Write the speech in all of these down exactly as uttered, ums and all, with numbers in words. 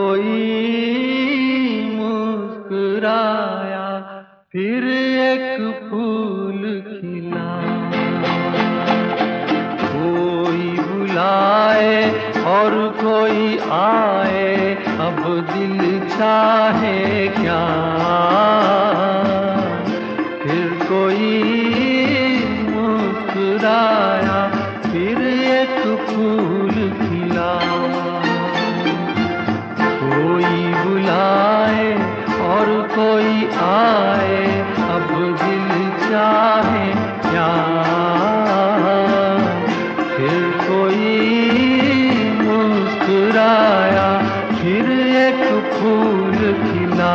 कोई मुस्कुराया, फिर एक फूल खिला। कोई बुलाए और कोई आए, अब दिल चाहे क्या। फिर कोई मुस्कुराया, फिर एक फूल खिला। कोई बुलाए और कोई आए, अब दिल चाहे क्या। फिर कोई मुस्कुराया, फिर एक फूल खिला।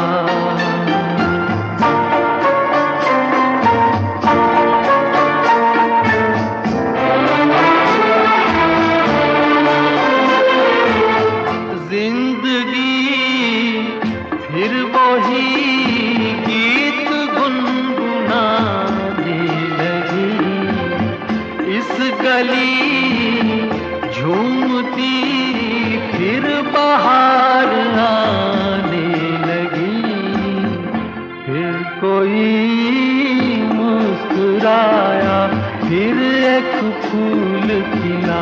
फिर वही गीत गुनगुनाने लगी, इस गली झूमती फिर बाहर आने लगी। फिर कोई मुस्कुराया, फिर एक फूल खिला।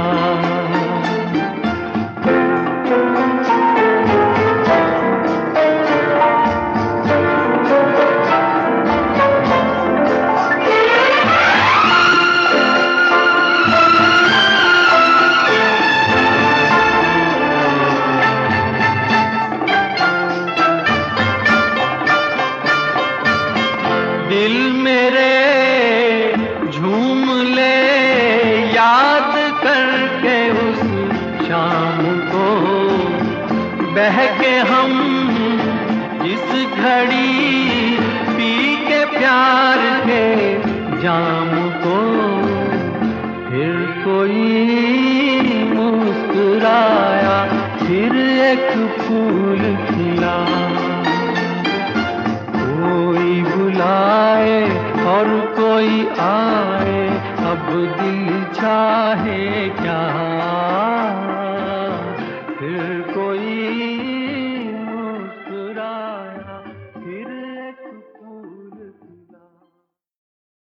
दिल मेरे झूम ले याद करके उस शाम को, बहके हम जिस घड़ी पी के प्यार के जाम को। फिर कोई मुस्कुराया, फिर एक फूल खिला। कोई बुलाए और कोई आए, अब दिल चाहे क्या।